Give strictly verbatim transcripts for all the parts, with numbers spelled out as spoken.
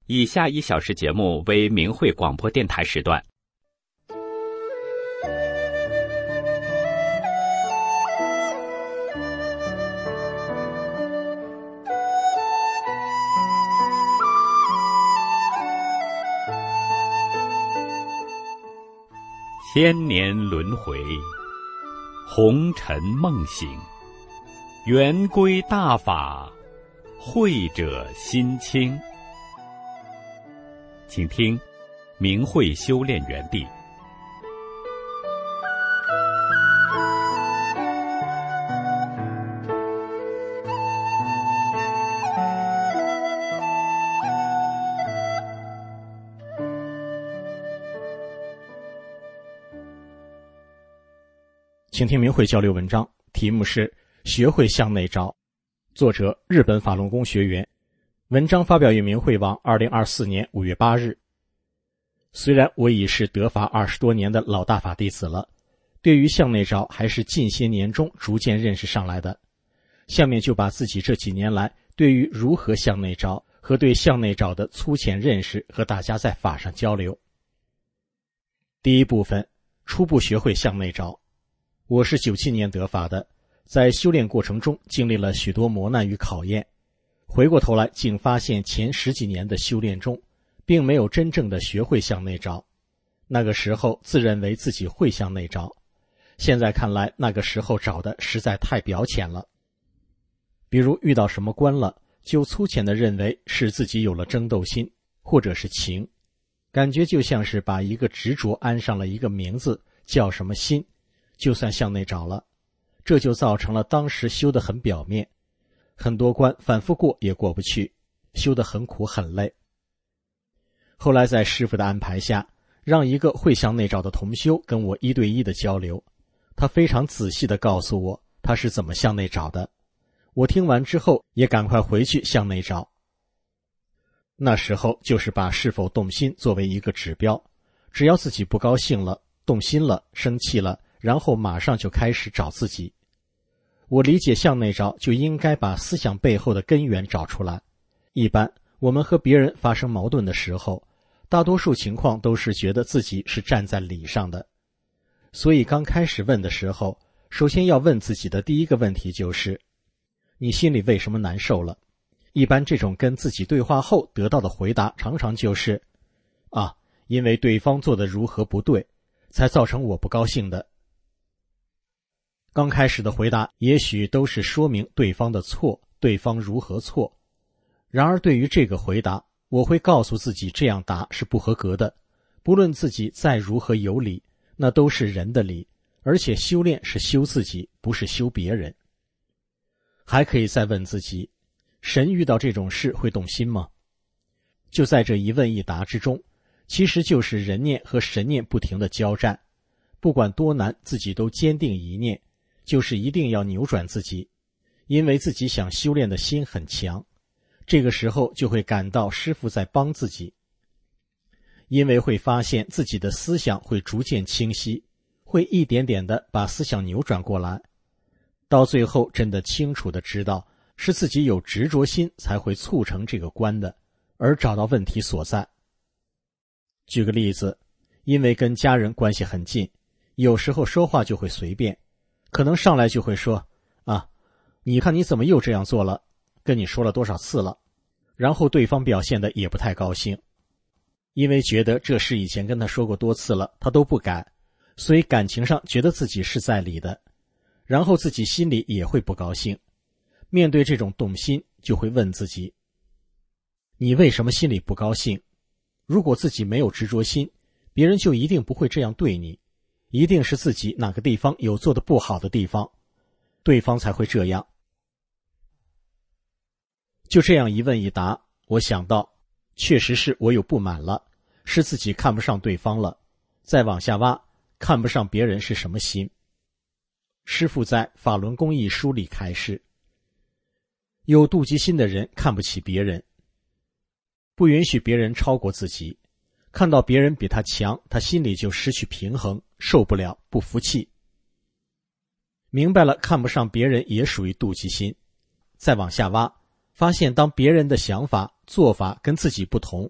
以下一小时节目为明慧广播电台时段。千年轮回，红尘梦醒，圆规大法，慧者心清。请听明慧修炼园地。 请听明慧交流文章，题目是学会向内找，作者日本法轮功学员。文章发表于明慧网二零二四年五月八日。虽然我已是得法二十多年的老大法弟子了，对于向内找还是近些年中逐渐认识上来的。下面就把自己这几年来对于如何向内找和对向内找的粗浅认识和大家在法上交流。第一部分，初步学会向内找。我是九七年得法的，在修炼过程中经历了许多磨难与考验，回过头来竟发现前十几年的修炼中并没有真正的学会向内找。那个时候自认为自己会向内找，现在看来那个时候找的实在太表浅了。比如遇到什么关了，就粗浅地认为是自己有了争斗心或者是情，感觉就像是把一个执着安上了一个名字，叫什么心，就算向内找了。这就造成了当时修得很表面，很多关反复过也过不去，修得很苦很累。后来在师父的安排下，让一个会向内找的同修跟我一对一的交流，他非常仔细地告诉我他是怎么向内找的。我听完之后也赶快回去向内找。那时候就是把是否动心作为一个指标，只要自己不高兴了、动心了、生气了，然后马上就开始找自己。我理解向内找就应该把思想背后的根源找出来。一般我们和别人发生矛盾的时候，大多数情况都是觉得自己是站在理上的。所以刚开始问的时候，首先要问自己的第一个问题就是，你心里为什么难受了？一般这种跟自己对话后得到的回答常常就是啊，因为对方做的如何不对，才造成我不高兴的。刚开始的回答也许都是说明对方的错，对方如何错。然而对于这个回答，我会告诉自己这样答是不合格的，不论自己再如何有理，那都是人的理，而且修炼是修自己，不是修别人。还可以再问自己，神遇到这种事会动心吗？就在这一问一答之中，其实就是人念和神念不停的交战，不管多难，自己都坚定一念，就是一定要扭转自己，因为自己想修炼的心很强。这个时候就会感到师父在帮自己，因为会发现自己的思想会逐渐清晰，会一点点的把思想扭转过来，到最后真的清楚的知道是自己有执着心才会促成这个关的，而找到问题所在。举个例子，因为跟家人关系很近，有时候说话就会随便，可能上来就会说啊，你看你怎么又这样做了，跟你说了多少次了，然后对方表现得也不太高兴，因为觉得这事以前跟他说过多次了，他都不改，所以感情上觉得自己是在理的，然后自己心里也会不高兴。面对这种动心，就会问自己，你为什么心里不高兴？如果自己没有执着心，别人就一定不会这样对你，一定是自己哪个地方有做得不好的地方，对方才会这样。就这样一问一答，我想到确实是我有不满了，是自己看不上对方了。再往下挖，看不上别人是什么心？师父在《法轮功》一书里开示，有妒忌心的人看不起别人，不允许别人超过自己，看到别人比他强，他心里就失去平衡，受不了，不服气。明白了看不上别人也属于妒忌心，再往下挖，发现当别人的想法做法跟自己不同，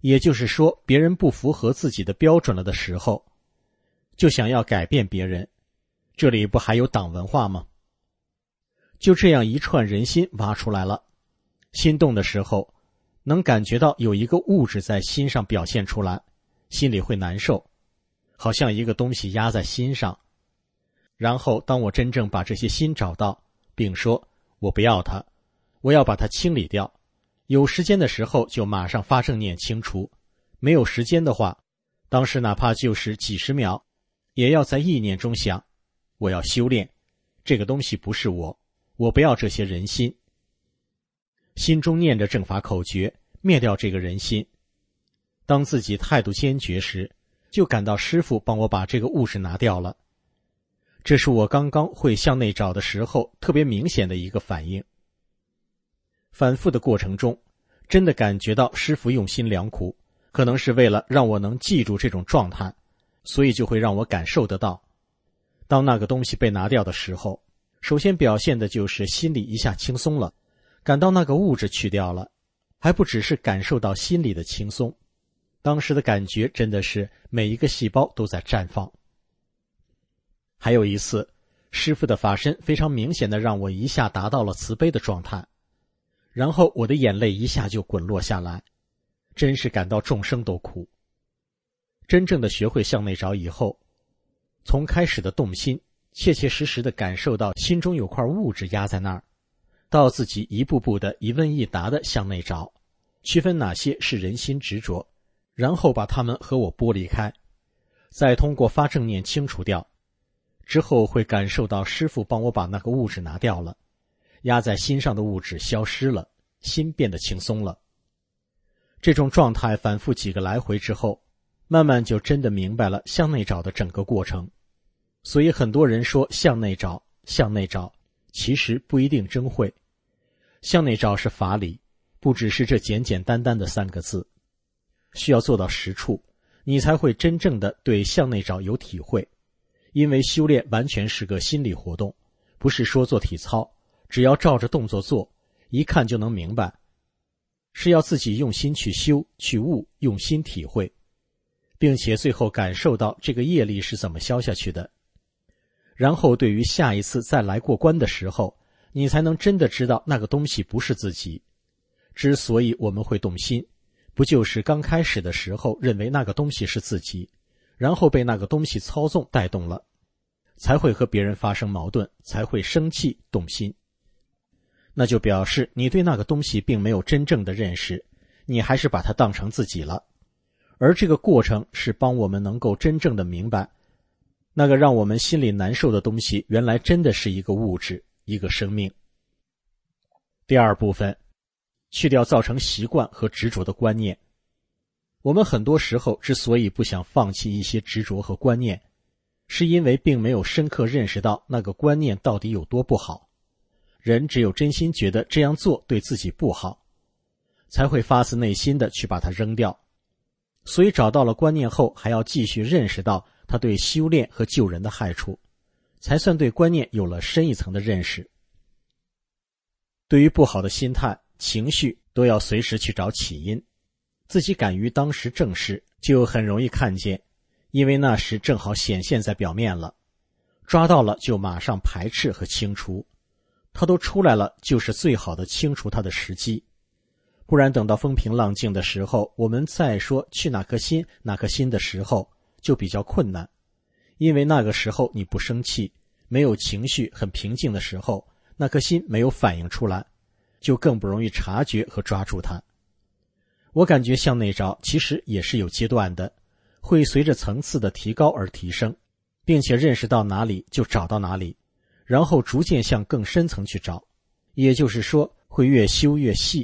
也就是说，别人不符合自己的标准了的时候，就想要改变别人，这里不还有党文化吗？就这样一串人心挖出来了，心动的时候，能感觉到有一个物质在心上表现出来，心里会难受，好像一个东西压在心上。然后当我真正把这些心找到，并说我不要它，我要把它清理掉，有时间的时候就马上发正念清除，没有时间的话，当时哪怕就是几十秒，也要在意念中想，我要修炼，这个东西不是我，我不要这些人心。心中念着正法口诀，灭掉这个人心。当自己态度坚决时，就感到师父帮我把这个物质拿掉了。这是我刚刚会向内找的时候特别明显的一个反应。反复的过程中，真的感觉到师父用心良苦，可能是为了让我能记住这种状态，所以就会让我感受得到。当那个东西被拿掉的时候，首先表现的就是心里一下轻松了，感到那个物质去掉了，还不只是感受到心里的轻松，当时的感觉真的是每一个细胞都在绽放。还有一次，师父的法身非常明显的让我一下达到了慈悲的状态，然后我的眼泪一下就滚落下来，真是感到众生都苦。真正的学会向内找以后，从开始的动心，切切实实的感受到心中有块物质压在那儿，到自己一步步的一问一答的向内找，区分哪些是人心执着，然后把它们和我剥离开，再通过发正念清除掉，之后会感受到师父帮我把那个物质拿掉了，压在心上的物质消失了，心变得轻松了。这种状态反复几个来回之后，慢慢就真的明白了向内找的整个过程。所以很多人说向内找向内找，其实不一定真会。向内找是法理，不只是这简简单单的三个字，需要做到实处，你才会真正的对向内找有体会。因为修炼完全是个心理活动，不是说做体操，只要照着动作做，一看就能明白，是要自己用心去修去悟，用心体会，并且最后感受到这个业力是怎么消下去的。然后对于下一次再来过关的时候，你才能真的知道那个东西不是自己。之所以我们会动心，不就是刚开始的时候认为那个东西是自己，然后被那个东西操纵带动了，才会和别人发生矛盾，才会生气动心。那就表示你对那个东西并没有真正的认识，你还是把它当成自己了。而这个过程是帮我们能够真正的明白，那个让我们心里难受的东西原来真的是一个物质，一个生命。第二部分，去掉造成习惯和执着的观念。我们很多时候之所以不想放弃一些执着和观念，是因为并没有深刻认识到那个观念到底有多不好。人只有真心觉得这样做对自己不好，才会发自内心的去把它扔掉。所以找到了观念后，还要继续认识到它对修炼和救人的害处，才算对观念有了深一层的认识。对于不好的心态、情绪，都要随时去找起因，自己敢于当时正视，就很容易看见，因为那时正好显现在表面了，抓到了就马上排斥和清除，它都出来了，就是最好的清除它的时机。不然等到风平浪静的时候，我们再说去哪颗心哪颗心的时候，就比较困难。因为那个时候你不生气，没有情绪，很平静的时候，那颗心没有反应出来，就更不容易察觉和抓住它。我感觉向内找其实也是有阶段的，会随着层次的提高而提升，并且认识到哪里就找到哪里，然后逐渐向更深层去找，也就是说会越修越细。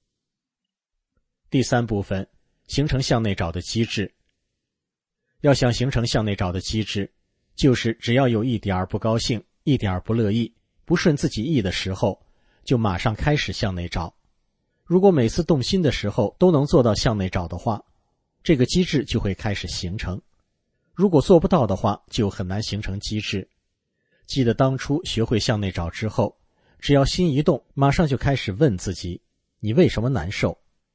第三部分，形成向内找的机制。要想形成向内找的机制，就是只要有一点不高兴，一点不乐意，不顺自己意的时候，就马上开始向内找。如果每次动心的时候都能做到向内找的话，这个机制就会开始形成。如果做不到的话，就很难形成机制。记得当初学会向内找之后，只要心一动，马上就开始问自己，你为什么难受？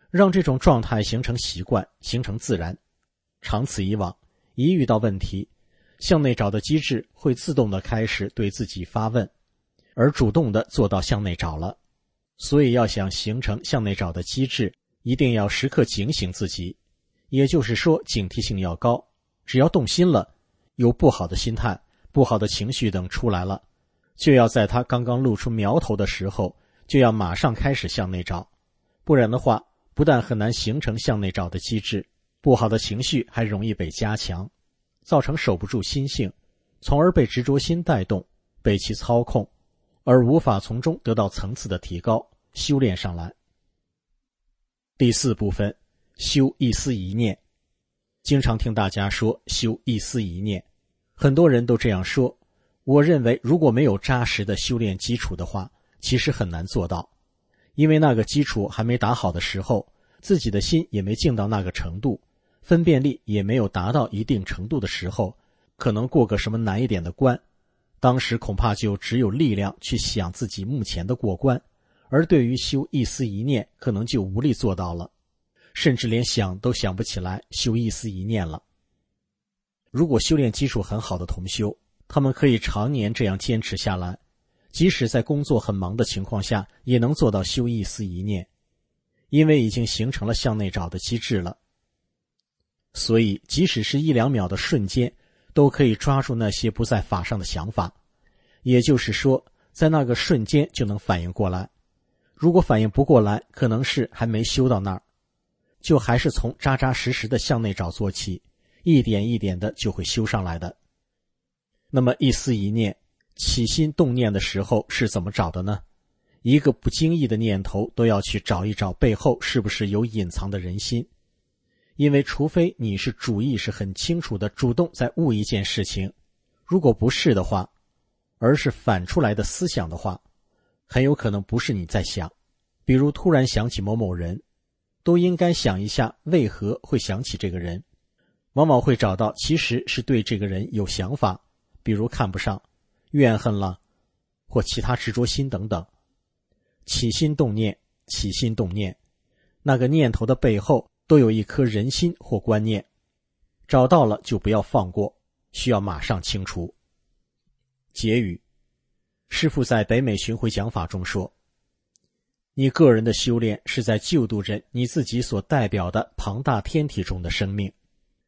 让这种状态形成习惯，形成自然。长此以往，一遇到问题，向内找的机制会自动地开始对自己发问，而主动地做到向内找了。所以要想形成向内找的机制，一定要时刻警醒自己，也就是说警惕性要高。只要动心了，有不好的心态、不好的情绪等出来了，就要在它刚刚露出苗头的时候，就要马上开始向内找。不然的话，不但很难形成向内找的机制，不好的情绪还容易被加强，造成守不住心性，从而被执着心带动，被其操控，而无法从中得到层次的提高，修炼上来。第四部分，修一丝一念。经常听大家说修一丝一念，很多人都这样说。我认为如果没有扎实的修炼基础的话，其实很难做到。因为那个基础还没打好的时候，自己的心也没静到那个程度，分辨力也没有达到一定程度的时候，可能过个什么难一点的关，当时恐怕就只有力量去想自己目前的过关，而对于修一丝一念可能就无力做到了，甚至连想都想不起来修一丝一念了。如果修炼基础很好的同修，他们可以常年这样坚持下来，即使在工作很忙的情况下，也能做到修一丝一念，因为已经形成了向内找的机制了。所以即使是一两秒的瞬间，都可以抓住那些不在法上的想法，也就是说在那个瞬间就能反应过来。如果反应不过来，可能是还没修到那儿，就还是从扎扎实实的向内找做起，一点一点的就会修上来的。那么一丝一念，起心动念的时候是怎么找的呢？一个不经意的念头都要去找一找背后是不是有隐藏的人心。因为除非你是主意识很清楚的主动在悟一件事情，如果不是的话，而是反出来的思想的话，很有可能不是你在想。比如突然想起某某人，都应该想一下为何会想起这个人，往往会找到其实是对这个人有想法，比如看不上、怨恨了，或其他执着心等等。起心动念，起心动念，那个念头的背后都有一颗人心或观念，找到了就不要放过，需要马上清除。结语，师父在北美巡回讲法中说，你个人的修炼是在救度着你自己所代表的庞大天体中的生命。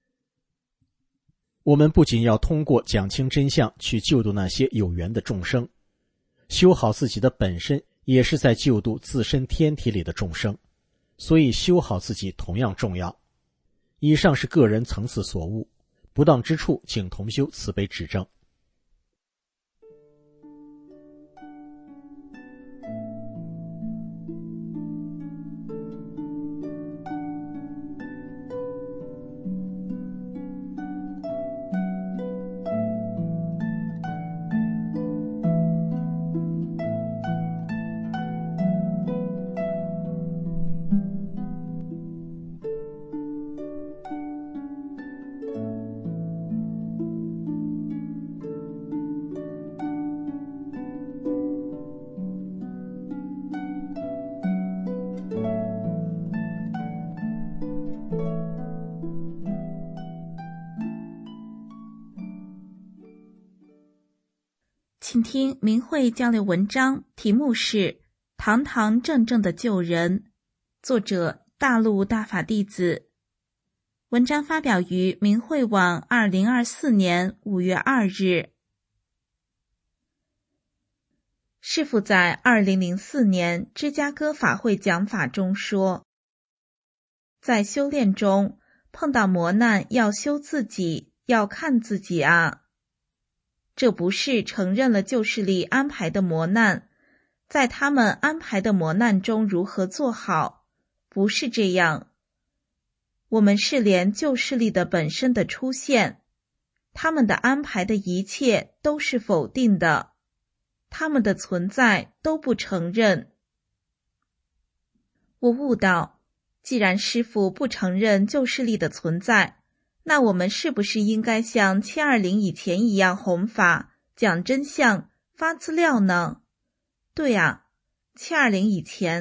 我们不仅要通过讲清真相去救度那些有缘的众生，修好自己的本身也是在救度自身天体里的众生，所以修好自己同样重要。以上是个人层次所悟，不当之处请同修慈悲指正。 请听明慧交流文章，题目是堂堂正正的救人，作者大陆大法弟子。文章发表于明慧网二零二四年五月二日。师父在二零零四年芝加哥法会讲法中说，在修炼中碰到磨难要修自己，要看自己啊。这不是承认了旧势力安排的磨难，在他们安排的磨难中如何做好，不是这样。我们是连旧势力的本身的出现，他们的安排的一切都是否定的，他们的存在都不承认。我悟到，既然师父不承认旧势力的存在，那我们是不是应该像七二零以前一样弘法、讲真相、发资料呢？对啊，七二零以前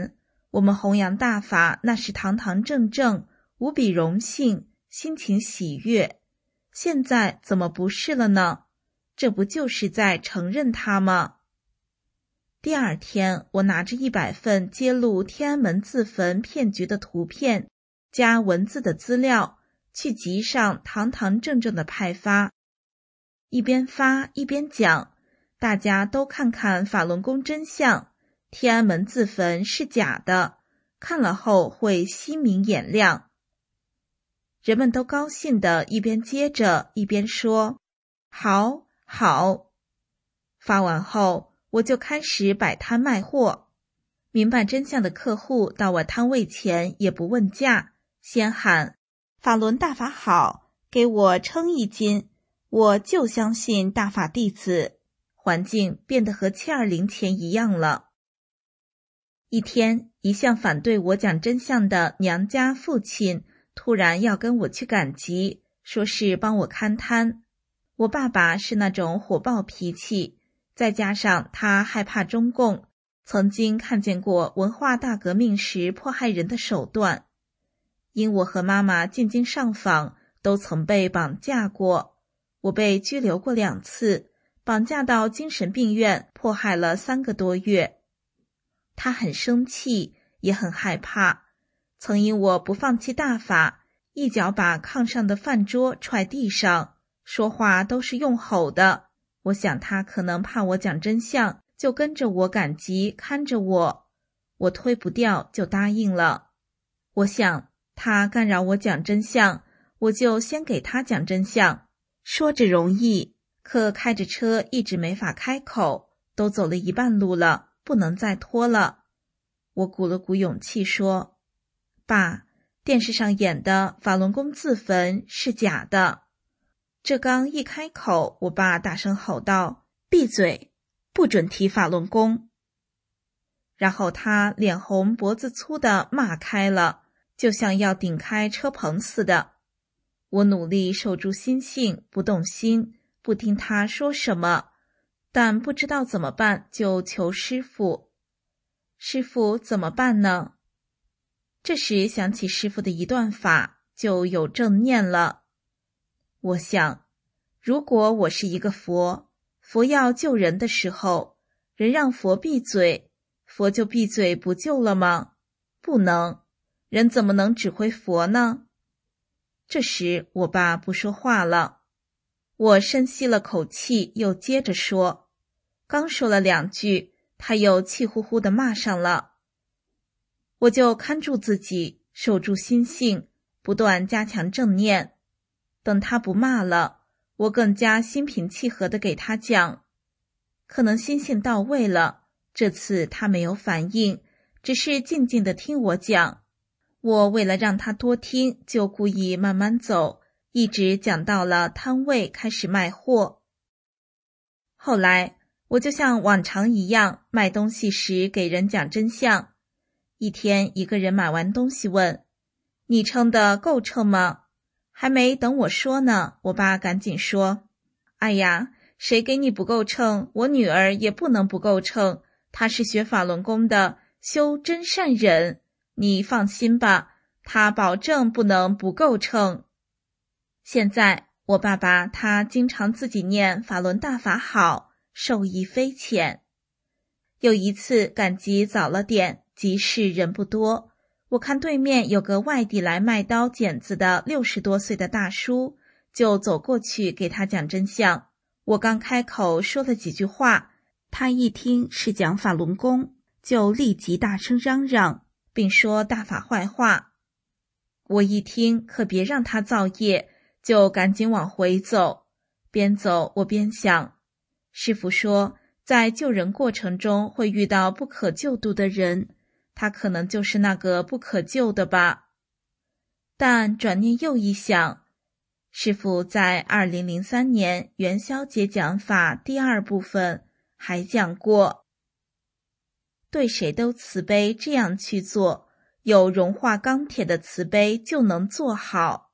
我们弘扬大法，那是堂堂正正，无比荣幸，心情喜悦。现在怎么不是了呢？这不就是在承认它吗？第二天，我拿着一百份揭露天安门自焚骗局的图片加文字的资料，去集上堂堂正正的派发。一边发一边讲，大家都看看法轮功真相，天安门自焚是假的，看了后会心明眼亮。人们都高兴地一边接着一边说好好。发完后，我就开始摆摊卖货。明白真相的客户到我摊位前也不问价，先喊法轮大法好，给我称一斤，我就相信大法弟子。环境变得和七二零前一样了。一天，一向反对我讲真相的娘家父亲突然要跟我去赶集，说是帮我看摊。我爸爸是那种火爆脾气，再加上他害怕中共，曾经看见过文化大革命时迫害人的手段。因我和妈妈进京上访，都曾被绑架过，我被拘留过两次，绑架到精神病院，迫害了三个多月。他很生气，也很害怕，曾因我不放弃大法，一脚把炕上的饭桌踹地上，说话都是用吼的。我想他可能怕我讲真相，就跟着我赶集，看着我。我推不掉，就答应了。我想他干扰我讲真相，我就先给他讲真相。说着容易，可开着车一直没法开口，都走了一半路了，不能再拖了。我鼓了鼓勇气说，爸，电视上演的法轮功自焚是假的。这刚一开口，我爸大声吼道，闭嘴，不准提法轮功。然后他脸红脖子粗的骂开了，就像要顶开车棚似的。我努力守住心性，不动心，不听他说什么，但不知道怎么办，就求师父。师父怎么办呢？这时想起师父的一段法，就有正念了。我想，如果我是一个佛，佛要救人的时候，人让佛闭嘴，佛就闭嘴不救了吗？不能，人怎么能指挥佛呢？这时我爸不说话了，我深吸了口气，又接着说。刚说了两句，他又气呼呼地骂上了。我就看住自己，守住心性，不断加强正念。等他不骂了，我更加心平气和地给他讲。可能心性到位了，这次他没有反应，只是静静地听我讲。我为了让他多听，就故意慢慢走，一直讲到了摊位开始卖货。后来我就像往常一样，卖东西时给人讲真相。一天，一个人买完东西问，你称的够称吗？还没等我说呢，我爸赶紧说，哎呀，谁给你不够称，我女儿也不能不够称，她是学法轮功的，修真善忍，你放心吧，她保证不能不够称。现在我爸爸他经常自己念法轮大法好，受益匪浅。有一次赶集早了点，集市人不多，我看对面有个外地来卖刀剪子的六十多岁的大叔，就走过去给他讲真相。我刚开口说了几句话，他一听是讲法轮功，就立即大声嚷嚷，并说大法坏话。我一听可别让他造业，就赶紧往回走。边走我边想，师父说在救人过程中会遇到不可救度的人，他可能就是那个不可救的吧。但转念又一想，师父在二零零三年元宵节讲法第二部分还讲过，对谁都慈悲，这样去做，有融化钢铁的慈悲就能做好。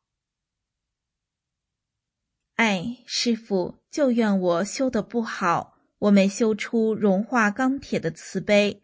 哎，师父，就怨我修得不好，我没修出融化钢铁的慈悲，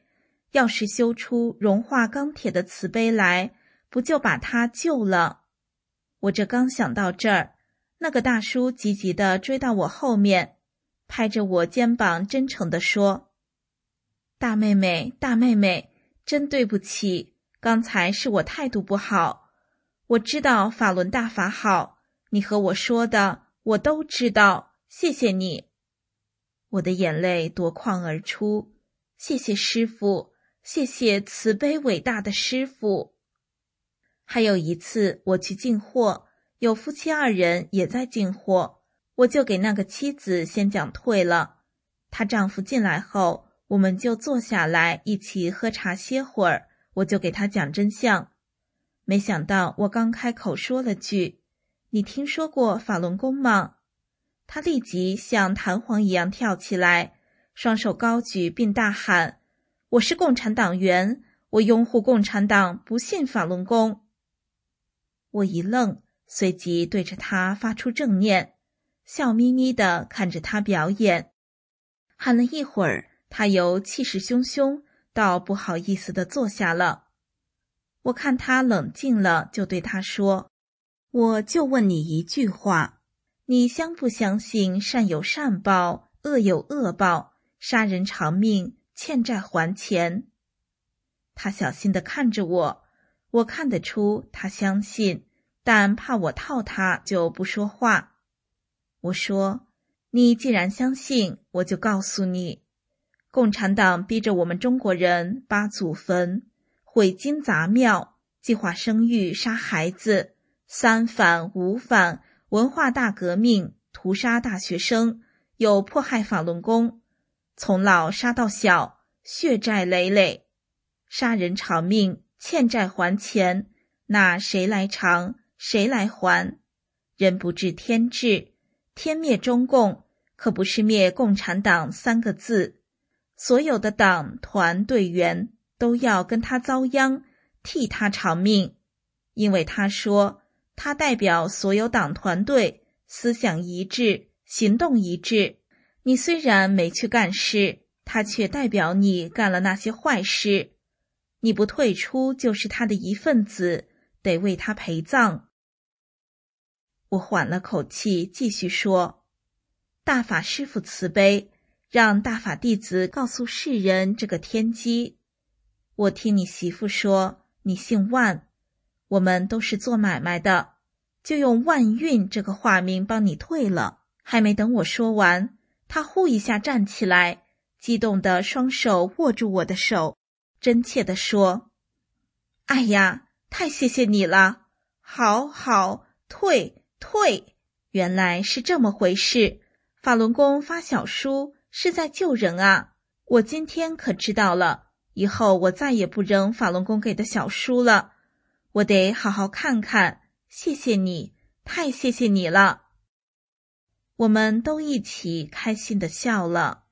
要是修出融化钢铁的瓷杯来，不就把他救了？我这刚想到这儿，那个大叔急急地追到我后面，拍着我肩膀真诚地说：大妹妹，大妹妹，真对不起，刚才是我态度不好。我知道法轮大法好，你和我说的我都知道，谢谢你。我的眼泪夺眶而出，谢谢师父，谢谢慈悲伟大的师父。还有一次我去进货，有夫妻二人也在进货，我就给那个妻子先讲退了。她丈夫进来后，我们就坐下来一起喝茶歇会儿，我就给她讲真相。没想到我刚开口说了句：你听说过法轮功吗？她立即像弹簧一样跳起来，双手高举并大喊：我是共产党员，我拥护共产党，不信法轮功。我一愣，随即对着他发出正念，笑眯眯地看着他表演。喊了一会儿，他由气势汹汹到不好意思地坐下了。我看他冷静了，就对他说：我就问你一句话，你相不相信善有善报，恶有恶报，杀人偿命，欠债还钱？他小心地看着我，我看得出他相信，但怕我套他，就不说话。我说：你既然相信，我就告诉你，共产党逼着我们中国人扒祖坟，毁金砸庙，计划生育杀孩子，三反五反，文化大革命，屠杀大学生，又迫害法轮功，从老杀到小，血债累累，杀人偿命，欠债还钱，那谁来偿，谁来还？人不治天治，天灭中共，可不是灭共产党三个字。所有的党团队员都要跟他遭殃，替他偿命，因为他说他代表所有党团队，思想一致，行动一致。你虽然没去干事，他却代表你干了那些坏事，你不退出就是他的一份子，得为他陪葬。我缓了口气继续说：大法师父慈悲，让大法弟子告诉世人这个天机。我听你媳妇说你姓万，我们都是做买卖的，就用万运这个化名帮你退了。还没等我说完，他呼一下站起来，激动的双手握住我的手，真切地说：哎呀，太谢谢你了，好好，退退。原来是这么回事，法轮功发小书是在救人啊，我今天可知道了，以后我再也不扔法轮功给的小书了，我得好好看看，谢谢你，太谢谢你了。我们都一起开心地笑了。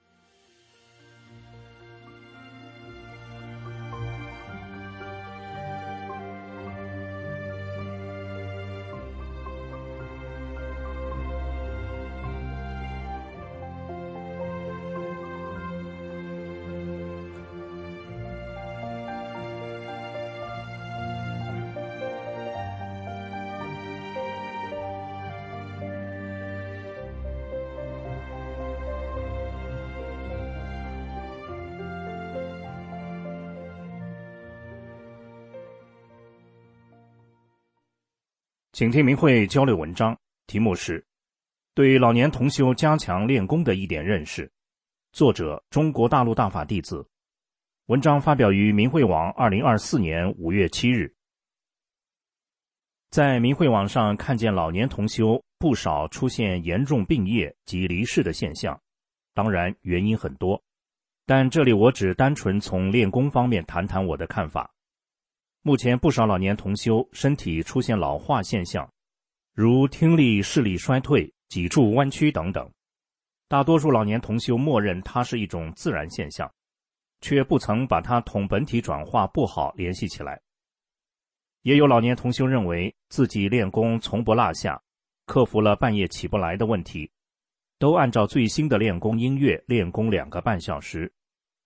请听明慧交流文章，题目是对老年同修加强练功的一点认识，作者中国大陆大法弟子。文章发表于明慧网二零二四年五月七日。在明慧网上看见老年同修不少出现严重病业及离世的现象，当然原因很多，但这里我只单纯从练功方面谈谈我的看法。目前不少老年同修身体出现老化现象，如听力视力衰退、脊柱弯曲等等。大多数老年同修默认它是一种自然现象，却不曾把它同本体转化不好联系起来。也有老年同修认为自己练功从不落下，克服了半夜起不来的问题，都按照最新的练功音乐练功两个半小时，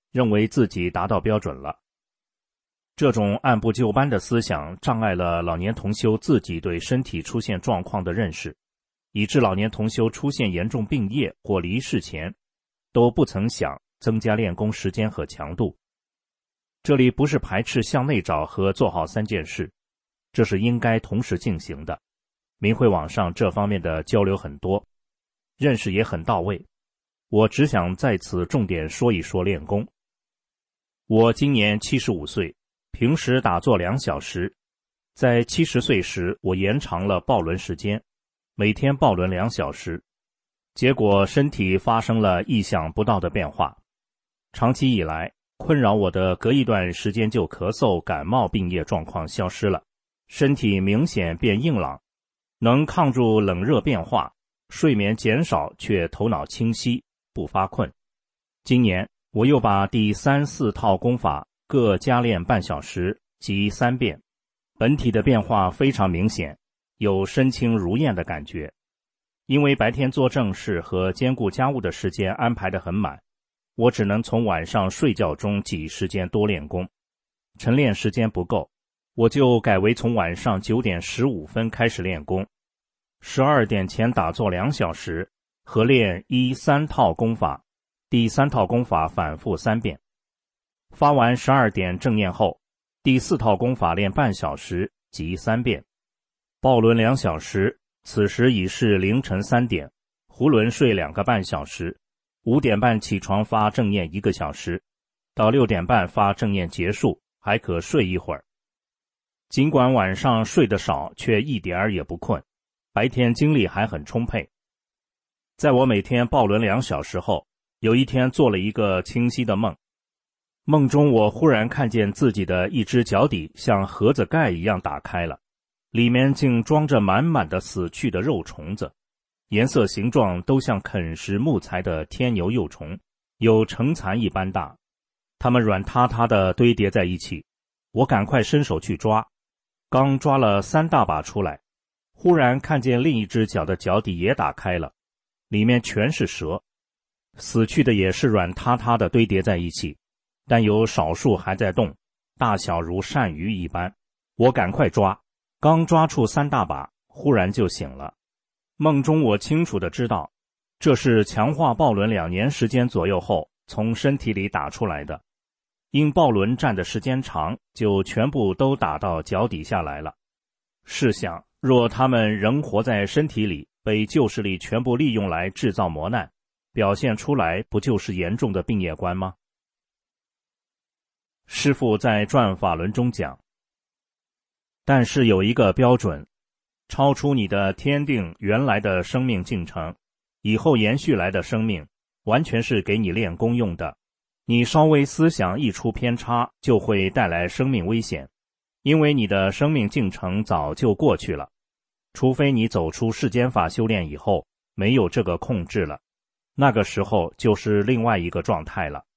认为自己达到标准了。这种按部就班的思想障碍了老年同修自己对身体出现状况的认识，以致老年同修出现严重病业或离世前，都不曾想增加练功时间和强度。这里不是排斥向内找和做好三件事，这是应该同时进行的。明慧网上这方面的交流很多，认识也很到位。我只想在此重点说一说练功。我今年七十五岁，平时打坐两小时，在七十岁时我延长了抱轮时间，每天抱轮两小时，结果身体发生了意想不到的变化。长期以来困扰我的隔一段时间就咳嗽、感冒病业状况消失了，身体明显变硬朗，能抗住冷热变化，睡眠减少却头脑清晰，不发困。今年我又把第三四套功法各加练半小时及三遍，本体的变化非常明显，有身轻如燕的感觉。因为白天做正事和兼顾家务的时间安排得很满，我只能从晚上睡觉中挤时间多练功。晨练时间不够，我就改为从晚上九点十五分开始练功，十二点前打坐两小时，合练一三套功法，第三套功法反复三遍。发完十二点正念后，第四套功法练半小时及三遍，抱轮两小时，此时已是凌晨三点，囫囵睡两个半小时，五点半起床发正念一个小时，到六点半发正念结束，还可睡一会儿。尽管晚上睡得少，却一点儿也不困，白天精力还很充沛。在我每天抱轮两小时后，有一天做了一个清晰的梦，梦中我忽然看见自己的一只脚底像盒子盖一样打开了，里面竟装着满满的死去的肉虫子，颜色形状都像啃食木材的天牛幼虫，有成蚕一般大，它们软塌塌地堆叠在一起。我赶快伸手去抓，刚抓了三大把出来，忽然看见另一只脚的脚底也打开了，里面全是蛇，死去的也是软塌塌的堆叠在一起，但有少数还在动，大小如鳝鱼一般。我赶快抓，刚抓出三大把，忽然就醒了。梦中我清楚地知道，这是强化抱轮两年时间左右后从身体里打出来的，因抱轮站的时间长，就全部都打到脚底下来了。试想，若他们仍活在身体里，被旧势力全部利用来制造磨难，表现出来不就是严重的病业观吗？师父在转法轮中讲，但是有一个标准，超出你的天定原来的生命进程，以后延续来的生命完全是给你练功用的，你稍微思想一出偏差，就会带来生命危险，因为你的生命进程早就过去了，除非你走出世间法修炼以后没有这个控制了，那个时候就是另外一个状态了。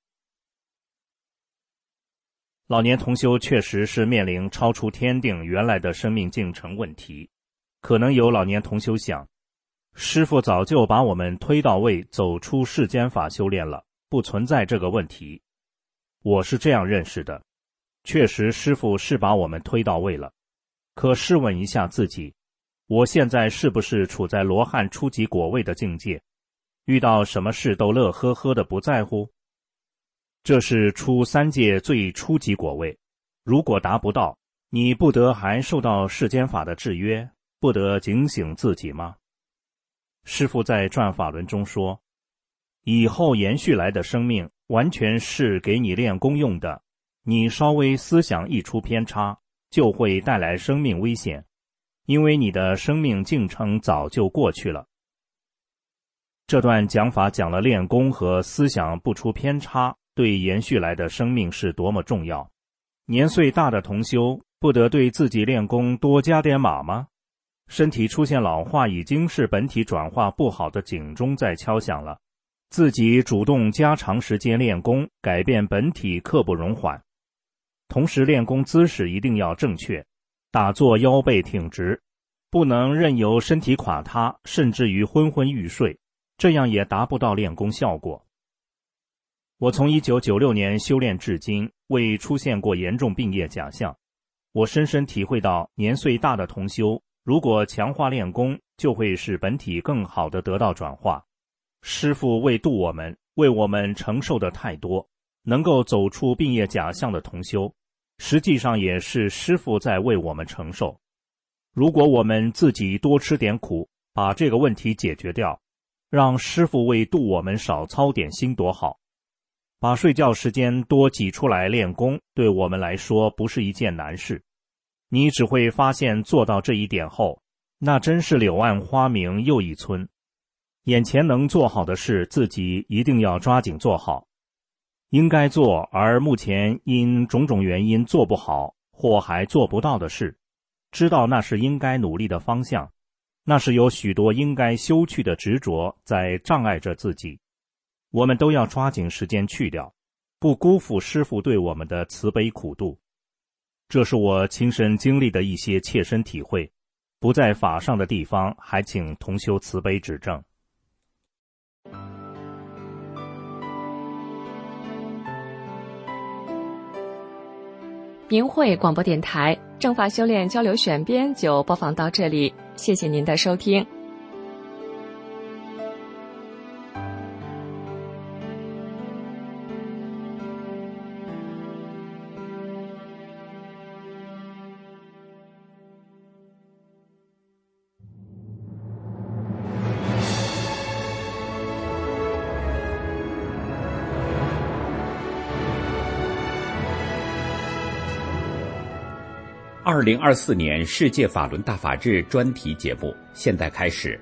老年同修确实是面临超出天定原来的生命进程问题，可能有老年同修想，师父早就把我们推到位，走出世间法修炼了，不存在这个问题。我是这样认识的，确实师父是把我们推到位了，可试问一下自己，我现在是不是处在罗汉初级果位的境界，遇到什么事都乐呵呵的不在乎？这是出三界最初级果位，如果达不到，你不得还受到世间法的制约，不得警醒自己吗？师父在转法轮中说，以后延续来的生命完全是给你练功用的，你稍微思想一出偏差，就会带来生命危险，因为你的生命进程早就过去了。这段讲法讲了练功和思想不出偏差对延续来的生命是多么重要。年岁大的同修不得对自己练功多加点码吗？身体出现老化已经是本体转化不好的警钟在敲响了，自己主动加长时间练功，改变本体刻不容缓。同时练功姿势一定要正确，打坐腰背挺直，不能任由身体垮塌，甚至于昏昏欲睡，这样也达不到练功效果。 我从一九九六年修炼至今，未出现过严重病业假象。我深深体会到，年岁大的同修，如果强化练功，就会使本体更好地得到转化。师父为度我们，为我们承受的太多，能够走出病业假象的同修，实际上也是师父在为我们承受。如果我们自己多吃点苦，把这个问题解决掉，让师父为度我们少操点心多好。把睡觉时间多挤出来练功，对我们来说不是一件难事。你只会发现做到这一点后，那真是柳暗花明又一村。眼前能做好的事，自己一定要抓紧做好。应该做而目前因种种原因做不好或还做不到的事，知道那是应该努力的方向，那是有许多应该修去的执着在障碍着自己。我们都要抓紧时间去掉，不辜负师父对我们的慈悲苦度。这是我亲身经历的一些切身体会，不在法上的地方，还请同修慈悲指正。 明慧广播电台正法修炼交流选编就播放到这里，谢谢您的收听。 二零二四年世界法轮大法日专题节目现在开始。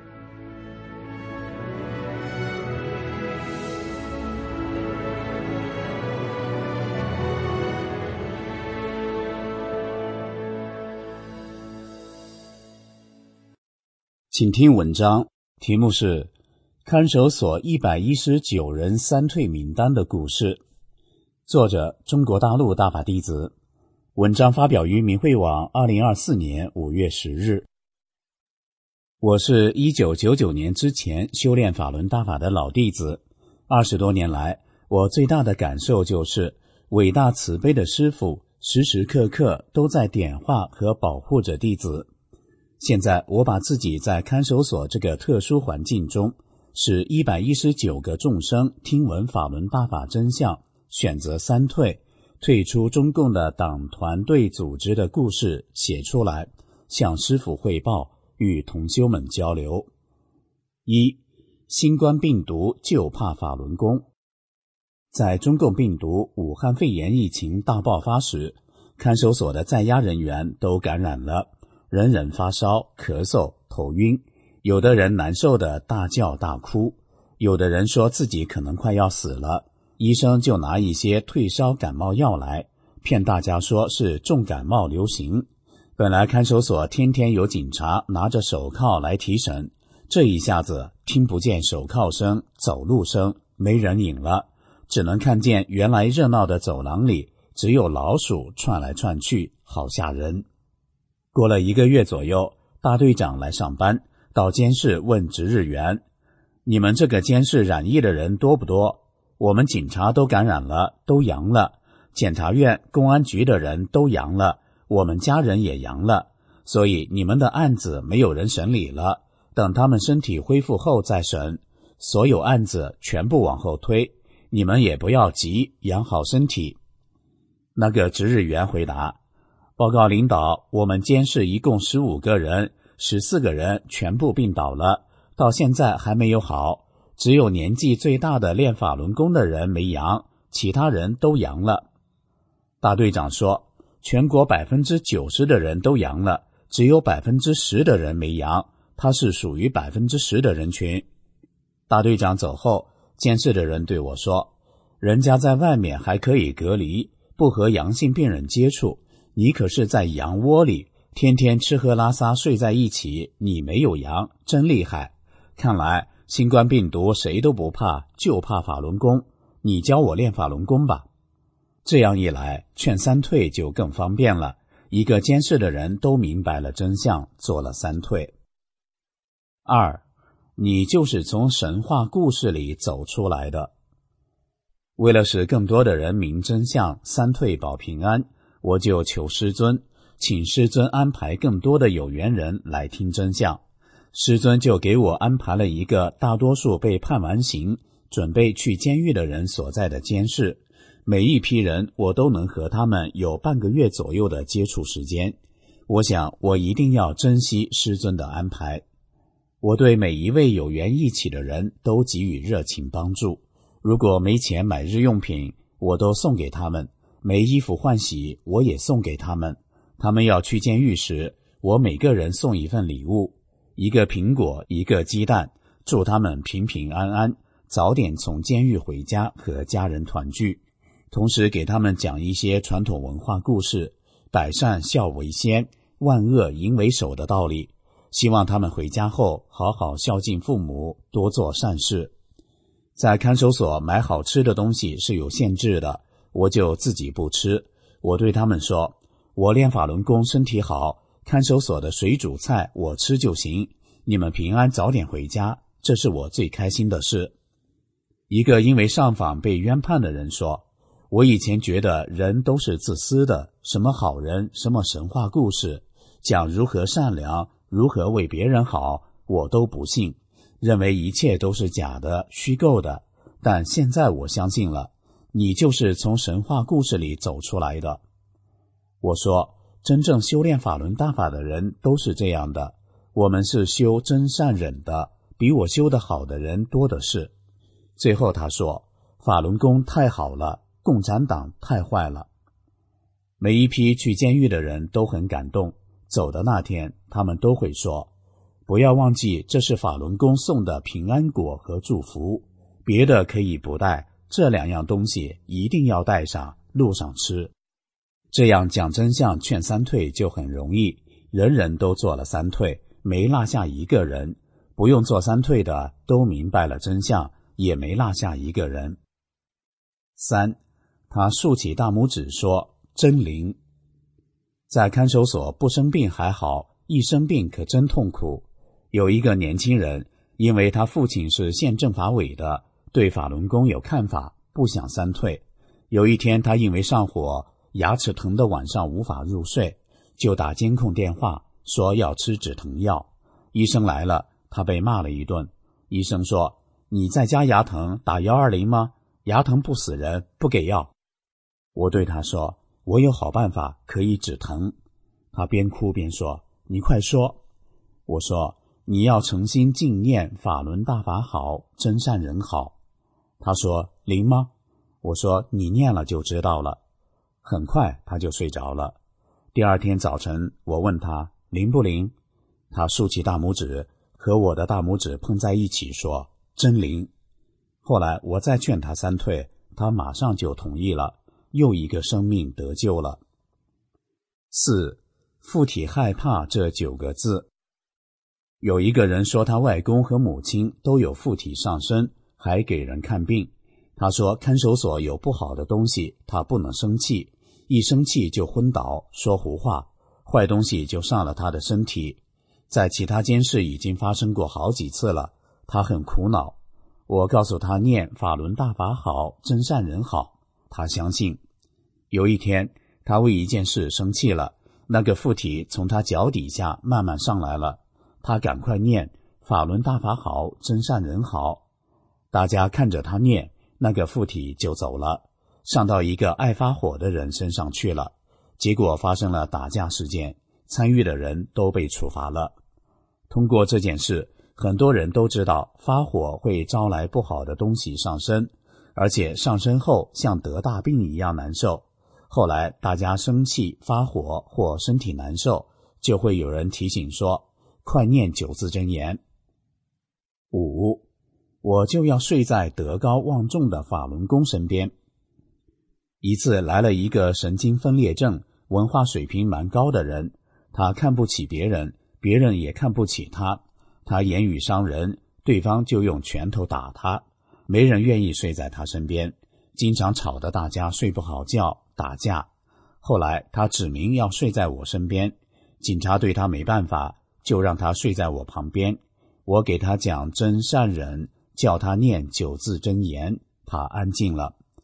请听文章，题目是看守所一百一十九人三退名单的故事，作者中国大陆大法弟子。文章发表于明慧网二零二四年五月十日。我是一九九九年之前修炼法轮大法的老弟子，二十多年来，我最大的感受就是伟大慈悲的师父时时刻刻都在点化和保护着弟子。现在我把自己在看守所这个特殊环境中，使一百一十九个众生听闻法轮大法真相，选择三退，退出中共的党团队组织的故事写出来，向师父汇报，与同修们交流。一、新冠病毒就怕法轮功。在中共病毒武汉肺炎疫情大爆发时，看守所的在押人员都感染了，人人发烧、咳嗽、头晕，有的人难受的大叫大哭，有的人说自己可能快要死了，医生就拿一些退烧感冒药来，骗大家说是重感冒流行。本来看守所天天有警察拿着手铐来提审，这一下子听不见手铐声、走路声，没人影了，只能看见原来热闹的走廊里只有老鼠窜来窜去，好吓人。过了一个月左右，大队长来上班，到监室问值日员：你们这个监室染疫的人多不多？我们警察都感染了，都阳了，检察院、公安局的人都阳了，我们家人也阳了，所以你们的案子没有人审理了，等他们身体恢复后再审，所有案子全部往后推，你们也不要急，养好身体。那个值日员回答：报告领导，我们监室一共十五个人，十四个人全部病倒了，到现在还没有好，只有年纪最大的练法轮功的人没阳，其他人都阳了。大队长说，全国 百分之九十 的人都阳了，只有 百分之十 的人没阳，他是属于 百分之十 的人群。大队长走后，监室的人对我说，人家在外面还可以隔离，不和阳性病人接触，你可是在羊窝里，天天吃喝拉撒睡在一起，你没有阳，真厉害。看来新冠病毒谁都不怕，就怕法轮功，你教我练法轮功吧。这样一来，劝三退就更方便了，一个监视的人都明白了真相，做了三退。二，你就是从神话故事里走出来的。 为了使更多的人明真相，三退保平安，我就求师尊，请师尊安排更多的有缘人来听真相。师尊就给我安排了一个大多数被判完刑准备去监狱的人所在的监室，每一批人我都能和他们有半个月左右的接触时间。我想我一定要珍惜师尊的安排。我对每一位有缘一起的人都给予热情帮助，如果没钱买日用品，我都送给他们，没衣服换洗，我也送给他们。他们要去监狱时，我每个人送一份礼物，一个苹果，一个鸡蛋，祝他们平平安安，早点从监狱回家和家人团聚。同时给他们讲一些传统文化故事，百善孝为先，万恶淫为首的道理，希望他们回家后好好孝敬父母，多做善事。在看守所买好吃的东西是有限制的，我就自己不吃。我对他们说，我练法轮功身体好，看守所的水煮菜我吃就行，你们平安早点回家，这是我最开心的事。一个因为上访被冤判的人说，我以前觉得人都是自私的，什么好人，什么神话故事，讲如何善良，如何为别人好，我都不信，认为一切都是假的，虚构的。但现在我相信了，你就是从神话故事里走出来的。我说，真正修炼法轮大法的人都是这样的，我们是修真善忍的，比我修得好的人多的是。最后他说，法轮功太好了，共产党太坏了。每一批去监狱的人都很感动，走的那天他们都会说，不要忘记这是法轮功送的平安果和祝福，别的可以不带，这两样东西一定要带上，路上吃。这样讲真相劝三退就很容易，人人都做了三退，没落下一个人。不用做三退的都明白了真相，也没落下一个人。三，他竖起大拇指说，真灵。在看守所不生病还好，一生病可真痛苦。有一个年轻人，因为他父亲是县政法委的，对法轮功有看法，不想三退。有一天他因为上火，牙齿疼的晚上无法入睡，就打监控电话说要吃止疼药。医生来了，他被骂了一顿。医生说，你在家牙疼打一二零吗？牙疼不死人，不给药。我对他说，我有好办法可以止疼。他边哭边说，你快说。我说，你要诚心敬念法轮大法好，真善人好。他说，灵吗？我说，你念了就知道了。很快他就睡着了。第二天早晨我问他灵不灵，他竖起大拇指和我的大拇指碰在一起说，真灵。后来我再劝他三退，他马上就同意了，又一个生命得救了。四，附体害怕这九个字。有一个人说他外公和母亲都有附体上身，还给人看病。他说看守所有不好的东西，他不能生气，一生气就昏倒，说胡话，坏东西就上了他的身体。在其他监室已经发生过好几次了，他很苦恼。我告诉他念法轮大法好，真善人好，他相信。有一天他为一件事生气了，那个附体从他脚底下慢慢上来了，他赶快念法轮大法好，真善人好。大家看着他念，那个附体就走了，上到一个爱发火的人身上去了。结果发生了打架事件，参与的人都被处罚了。通过这件事，很多人都知道发火会招来不好的东西上身，而且上身后像得大病一样难受。后来大家生气发火或身体难受，就会有人提醒说，快念九字真言。五，我就要睡在德高望重的法轮功身边。一次来了一个神经分裂症、文化水平蛮高的人，他看不起别人，别人也看不起他，他言语伤人，对方就用拳头打他，没人愿意睡在他身边，经常吵得大家睡不好觉，打架。后来他指明要睡在我身边，警察对他没办法，就让他睡在我旁边。我给他讲真善忍，叫他念九字真言，他安静了。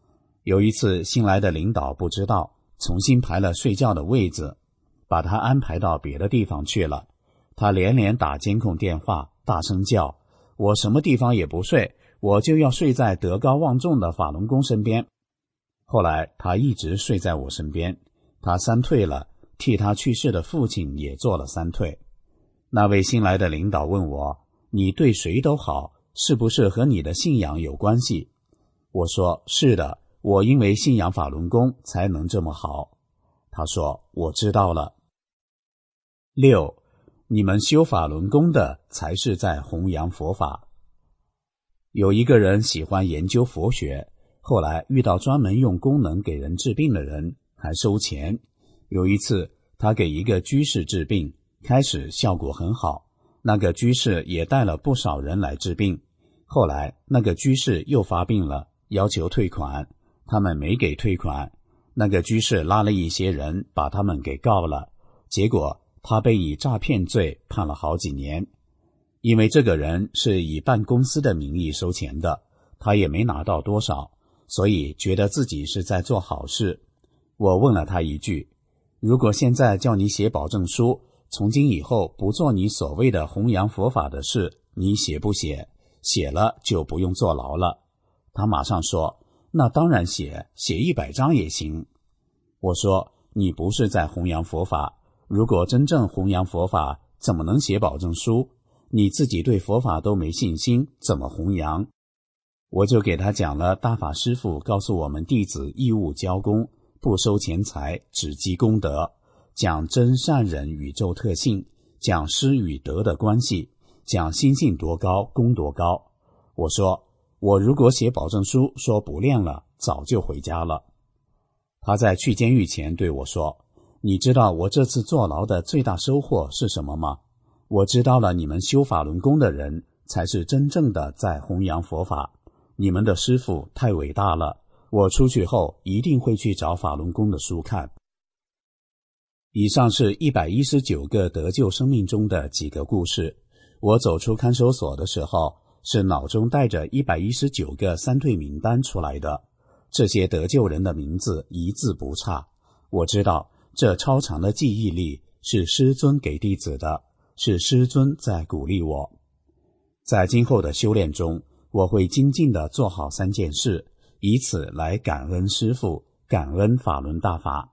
有一次新来的领导不知道，重新排了睡觉的位子，把他安排到别的地方去了。他连连打监控电话，大声叫，我什么地方也不睡，我就要睡在德高望重的法轮功身边。后来他一直睡在我身边，他三退了，替他去世的父亲也做了三退。那位新来的领导问我，你对谁都好，是不是和你的信仰有关系？我说，是的，我因为信仰法轮功才能这么好。他说，我知道了。六，你们修法轮功的才是在弘扬佛法。有一个人喜欢研究佛学，后来遇到专门用功能给人治病的人，还收钱。有一次他给一个居士治病，开始效果很好，那个居士也带了不少人来治病。后来那个居士又发病了，要求退款，他们没给退款，那个居士拉了一些人把他们给告了，结果他被以诈骗罪判了好几年。因为这个人是以办公司的名义收钱的，他也没拿到多少，所以觉得自己是在做好事。我问了他一句，如果现在叫你写保证书，从今以后不做你所谓的弘扬佛法的事，你写不写？写了就不用坐牢了。他马上说，那当然写，写一百张也行。我说，你不是在弘扬佛法，如果真正弘扬佛法，怎么能写保证书？你自己对佛法都没信心，怎么弘扬？我就给他讲了大法师父告诉我们弟子义务交功，不收钱财，只积功德，讲真善忍宇宙特性，讲施与德的关系，讲心性多高，功多高。我说，我如果写保证书说不练了，早就回家了。他在去监狱前对我说，你知道我这次坐牢的最大收获是什么吗？我知道了，你们修法轮功的人才是真正的在弘扬佛法，你们的师父太伟大了，我出去后一定会去找法轮功的书看。以上是一百一十九个得救生命中的几个故事。我走出看守所的时候，是脑中带着一百一十九个三退名单出来的，这些得救人的名字一字不差。我知道这超长的记忆力是师尊给弟子的，是师尊在鼓励我。在今后的修炼中，我会精进地做好三件事，以此来感恩师父，感恩法轮大法。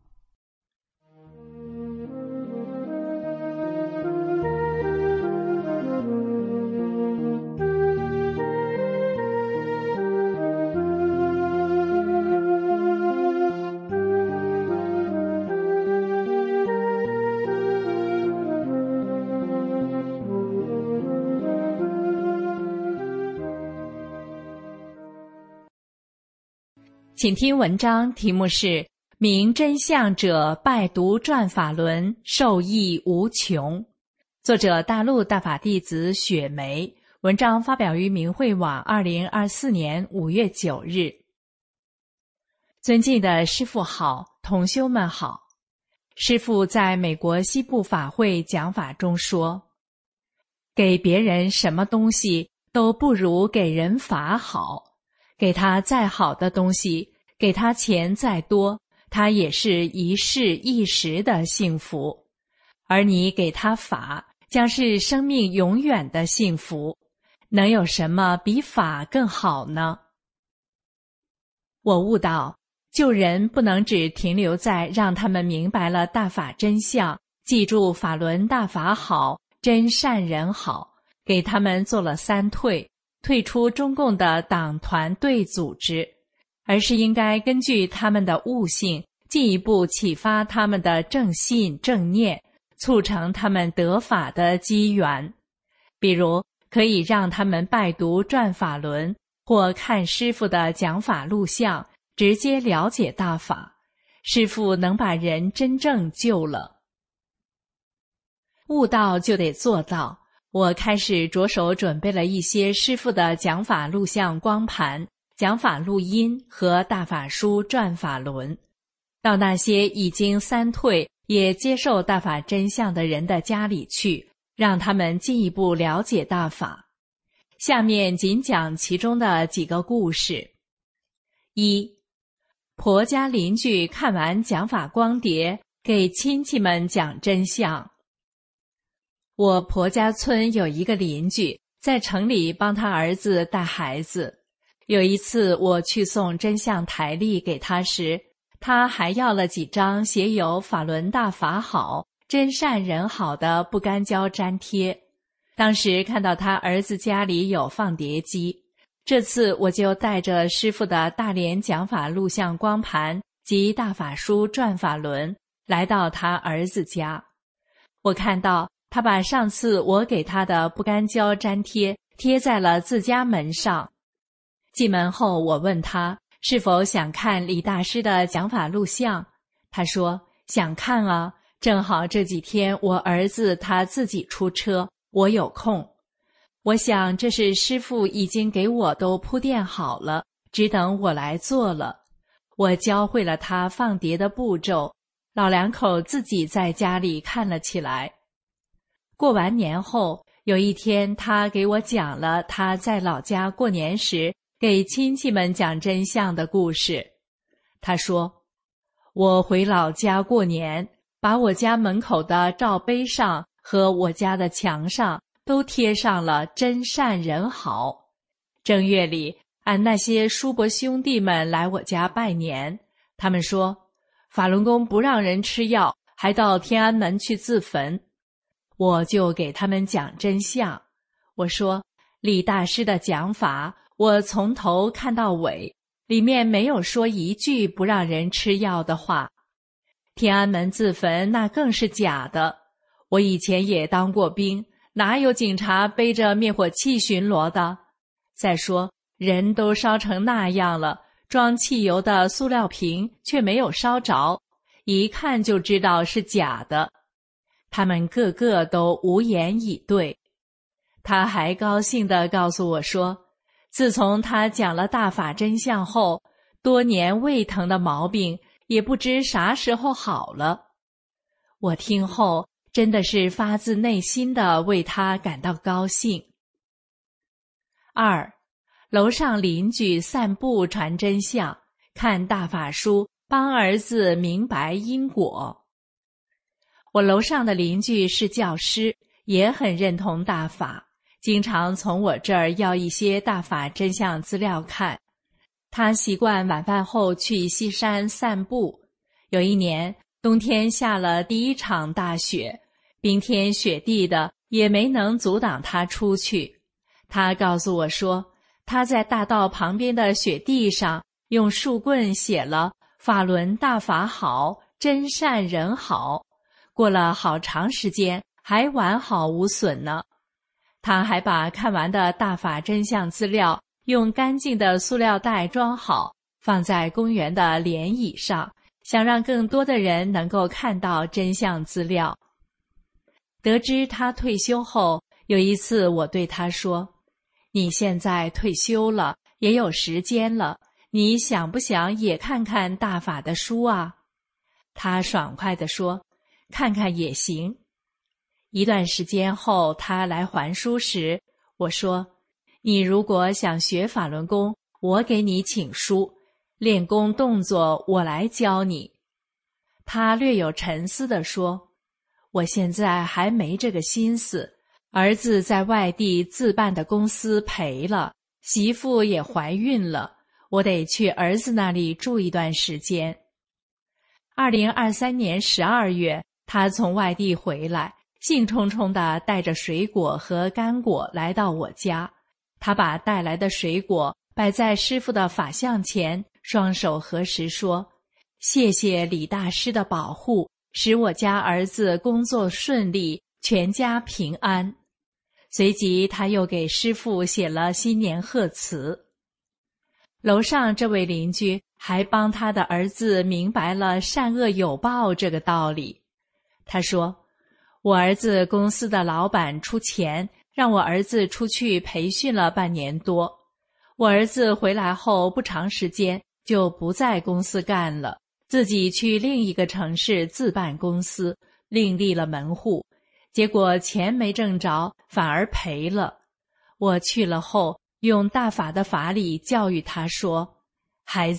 请听文章，题目是明真相者拜读转法轮，受益无穷。作者大陆大法弟子雪梅，文章发表于明慧网二零二四年五月九日。尊敬的师父好，同修们好。师父在美国西部法会讲法中说，给别人什么东西都不如给人法好，给他再好的东西，给他钱再多，他也是一世一时的幸福，而你给他法，将是生命永远的幸福，能有什么比法更好呢？我悟到，救人不能只停留在让他们明白了大法真相，记住法轮大法好，真善人好，给他们做了三退，退出中共的党团队组织，而是应该根据他们的悟性，进一步启发他们的正信正念，促成他们得法的机缘。比如可以让他们拜读转法轮，或看师父的讲法录像，直接了解大法，师父能把人真正救了。悟道就得做到，我开始着手准备了一些师父的讲法录像光盘、讲法录音和大法书转法轮，到那些已经三退也接受大法真相的人的家里去，让他们进一步了解大法。下面仅讲其中的几个故事。一， 婆家邻居看完讲法光碟，给亲戚们讲真相。我婆家村有一个邻居，在城里帮他儿子带孩子。有一次我去送真相台历给他时，他还要了几张写有法轮大法好、真善人好的不干胶粘贴。当时看到他儿子家里有放碟机，这次我就带着师父的大连讲法录像光盘及大法书转法轮来到他儿子家。我看到他把上次我给他的不干胶粘贴贴在了自家门上。进门后我问他是否想看李大师的讲法录像，他说想看啊，正好这几天我儿子他自己出车，我有空。我想这是师父已经给我都铺垫好了，只等我来做了。我教会了他放碟的步骤，老两口自己在家里看了起来。过完年后，有一天他给我讲了他在老家过年时给亲戚们讲真相的故事。他说，我回老家过年，把我家门口的罩碑上和我家的墙上都贴上了真善人好。正月里，俺那些叔伯兄弟们来我家拜年，他们说法轮功不让人吃药，还到天安门去自焚。我就给他们讲真相，我说李大师的讲法我从头看到尾，里面没有说一句不让人吃药的话。天安门自焚那更是假的，我以前也当过兵，哪有警察背着灭火器巡逻的？再说人都烧成那样了，装汽油的塑料瓶却没有烧着，一看就知道是假的。他们个个都无言以对。他还高兴地告诉我说，自从他讲了大法真相后，多年胃疼的毛病也不知啥时候好了。我听后真的是发自内心地为他感到高兴。二，楼上邻居散步传真相，看大法书，帮儿子明白因果。我楼上的邻居是教师，也很认同大法，经常从我这儿要一些大法真相资料看。他习惯晚饭后去西山散步。有一年冬天下了第一场大雪，冰天雪地的也没能阻挡他出去。他告诉我说，他在大道旁边的雪地上用树棍写了法轮大法好，真善人好，过了好长时间还完好无损呢。他还把看完的大法真相资料用干净的塑料袋装好，放在公园的莲椅上，想让更多的人能够看到真相资料。得知他退休后，有一次我对他说，你现在退休了，也有时间了，你想不想也看看大法的书啊？他爽快地说，看看也行。一段时间后，他来还书时，我说，你如果想学法轮功，我给你请书，练功动作我来教你。他略有沉思地说，我现在还没这个心思，儿子在外地自办的公司赔了，媳妇也怀孕了，我得去儿子那里住一段时间。二零二三年十二月，他从外地回来，兴冲冲地带着水果和干果来到我家。他把带来的水果摆在师父的法像前，双手合十说，谢谢李大师的保护，使我家儿子工作顺利，全家平安。随即他又给师父写了新年贺词。楼上这位邻居还帮他的儿子明白了善恶有报这个道理。他说，我儿子公司的老板出钱让我儿子出去培训了半年多，我儿子回来后不长时间就不在公司干了，自己去另一个城市自办公司，另立了门户，结果钱没挣着，反而赔了。我去了后，用大法的法理教育他说，孩子，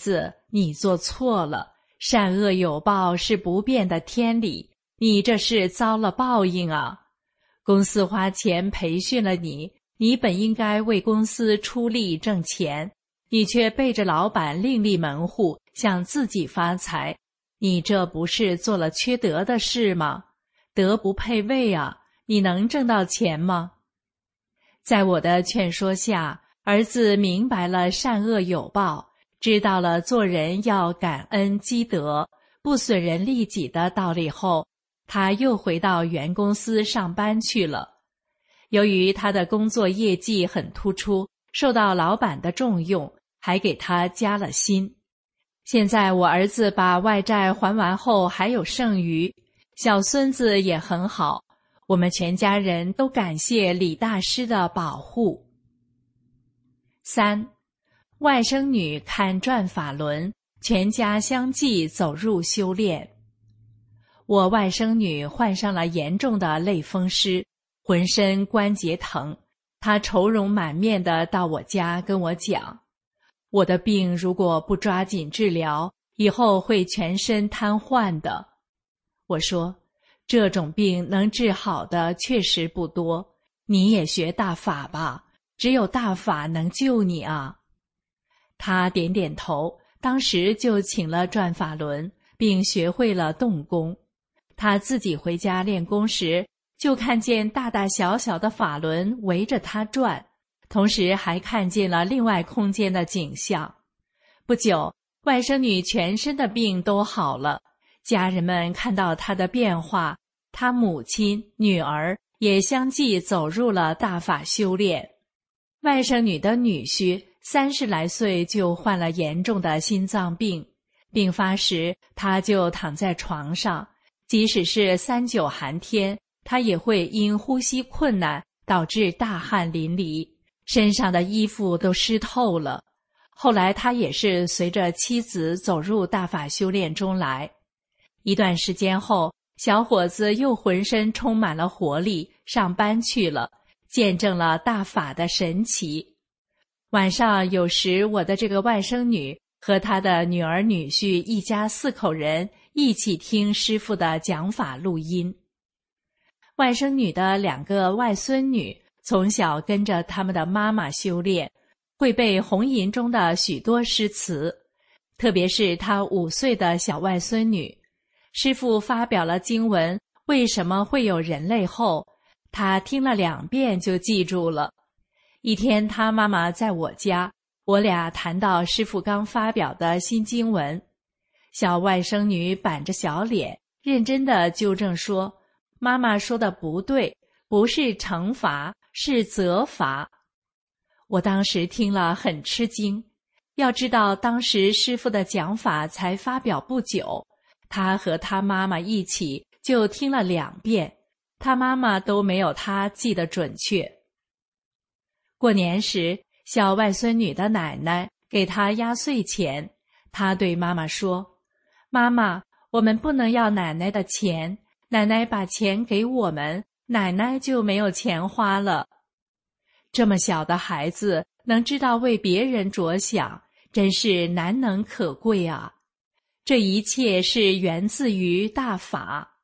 你做错了，善恶有报是不变的天理，你这是遭了报应啊！公司花钱培训了你，你本应该为公司出力挣钱，你却背着老板另立门户，想自己发财，你这不是做了缺德的事吗？德不配位啊，你能挣到钱吗？在我的劝说下，儿子明白了善恶有报，知道了做人要感恩积德，不损人利己的道理后，他又回到原公司上班去了。由于他的工作业绩很突出，受到老板的重用，还给他加了薪。现在我儿子把外债还完后还有剩余，小孙子也很好，我们全家人都感谢李大师的保护。三，外甥女看转法轮，全家相继走入修炼。我外甥女患上了严重的类风湿，浑身关节疼，她愁容满面地到我家跟我讲，我的病如果不抓紧治疗，以后会全身瘫痪的。我说，这种病能治好的确实不多，你也学大法吧，只有大法能救你啊。他点点头，当时就请了转法轮，并学会了动功。他自己回家练功时，就看见大大小小的法轮围着他转，同时还看见了另外空间的景象。不久，外甥女全身的病都好了，家人们看到她的变化，她母亲、女儿也相继走入了大法修炼。外甥女的女婿三十来岁就患了严重的心脏病，病发时他就躺在床上，即使是三九寒天，他也会因呼吸困难导致大汗淋漓，身上的衣服都湿透了。后来他也是随着妻子走入大法修炼中来。一段时间后，小伙子又浑身充满了活力，上班去了，见证了大法的神奇。晚上有时我的这个外甥女和她的女儿女婿一家四口人一起听师父的讲法录音。外甥女的两个外孙女从小跟着他们的妈妈修炼，会背红吟中的许多诗词，特别是她五岁的小外孙女，师父发表了经文为什么会有人类后，她听了两遍就记住了。一天她妈妈在我家，我俩谈到师父刚发表的新经文，小外甥女板着小脸认真地纠正说，妈妈说的不对，不是惩罚，是责罚。我当时听了很吃惊，要知道当时师父的讲法才发表不久，他和他妈妈一起就听了两遍，他妈妈都没有他记得准确。过年时，小外孙女的奶奶给她压岁钱，她对妈妈说，妈妈，我们不能要奶奶的钱，奶奶把钱给我们，奶奶就没有钱花了。这么小的孩子能知道为别人着想，真是难能可贵啊！这一切是源自于大法。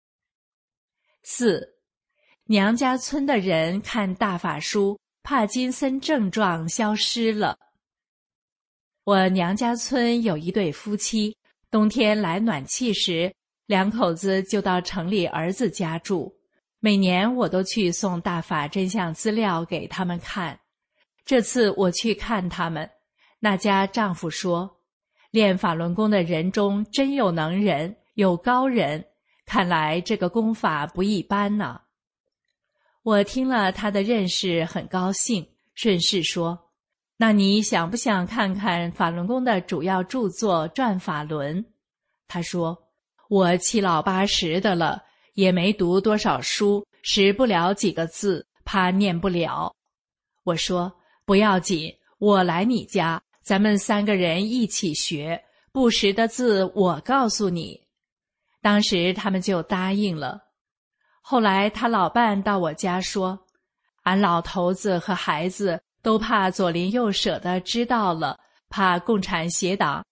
四，娘家村的人看大法书，帕金森症状消失了。我娘家村有一对夫妻，冬天来暖气时，两口子就到城里儿子家住。每年我都去送大法真相资料给他们看。这次我去看他们，那家丈夫说，练法轮功的人中真有能人，有高人，看来这个功法不一般呢。我听了他的认识很高兴，顺势说，那你想不想看看法轮功的主要著作《转法轮》？他说，我七老八十的了，也没读多少书，识不了几个字，怕念不了。我说，不要紧，我来你家，咱们三个人一起学，不识的字我告诉你。当时他们就答应了。后来他老伴到我家说，俺老头子和孩子都怕左邻右舍的知道了，怕共产邪党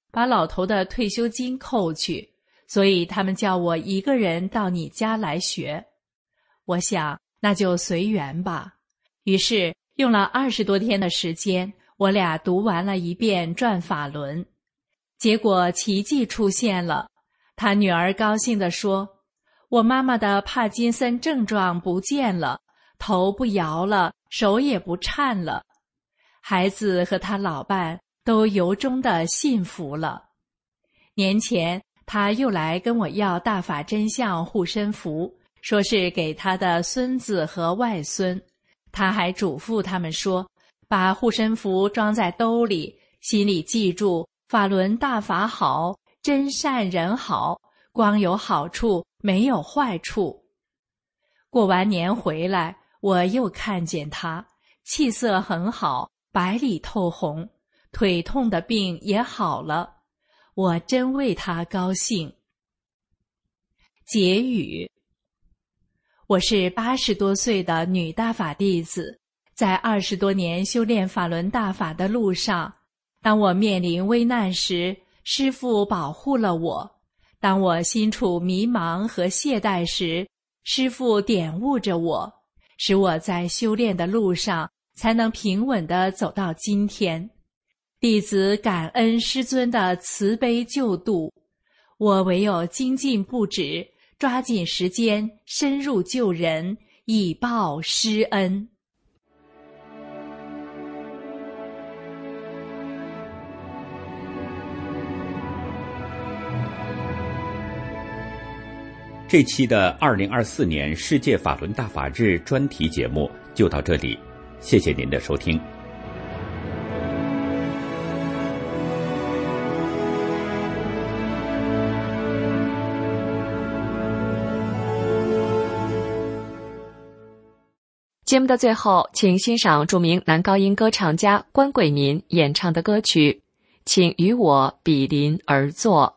把老头的退休金扣去，所以他们叫我一个人到你家来学。我想那就随缘吧。于是用了二十多天的时间，我俩读完了一遍转法轮。结果奇迹出现了，他女儿高兴地说，我妈妈的帕金森症状不见了，头不摇了，手也不颤了。孩子和他老伴都由衷地信服了。年前他又来跟我要大法真相护身符，说是给他的孙子和外孙。他还嘱咐他们说，把护身符装在兜里，心里记住法轮大法好，真善人好，光有好处没有坏处。过完年回来，我又看见他，气色很好，白里透红，腿痛的病也好了，我真为他高兴。结语：我是八十多岁的女大法弟子，在二十多年修炼法轮大法的路上，当我面临危难时，师父保护了我；当我心处迷茫和懈怠时，师父点悟着我，使我在修炼的路上才能平稳地走到今天。弟子感恩师尊的慈悲救度，我唯有精进不止，抓紧时间深入救人，以报师恩。 这期的二零二四年世界法轮大法日专题节目就到这里，谢谢您的收听。 节目的最后，请欣赏著名男高音歌唱家关贵民演唱的歌曲《请与我比邻而坐》。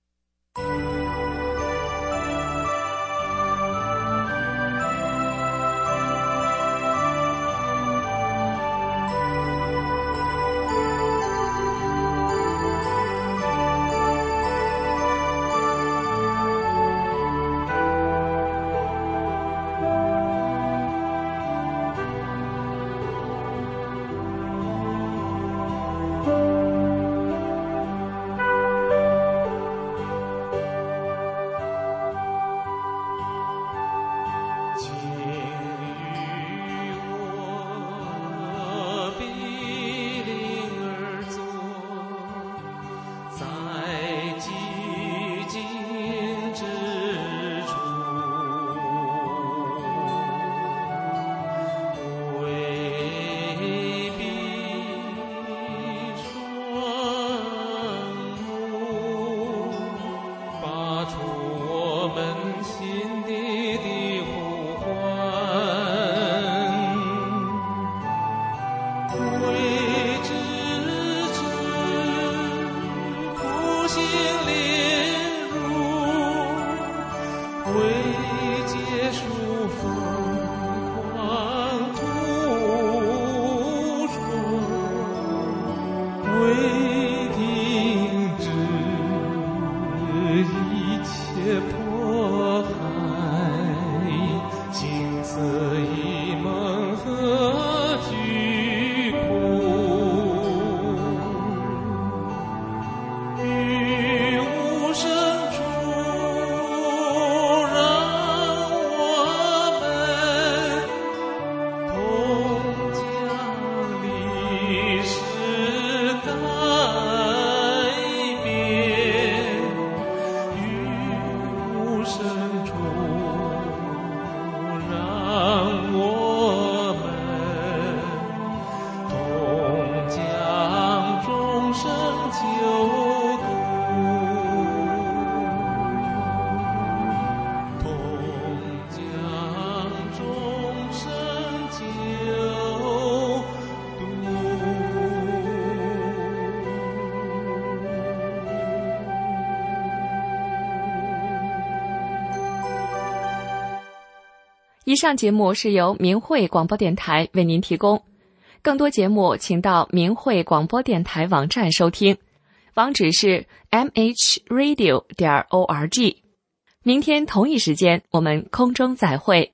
以上节目是由明慧广播电台为您提供，更多节目请到明慧广播电台网站收听。 网址是 m h radio 点 org。明天同一时间我们空中再会。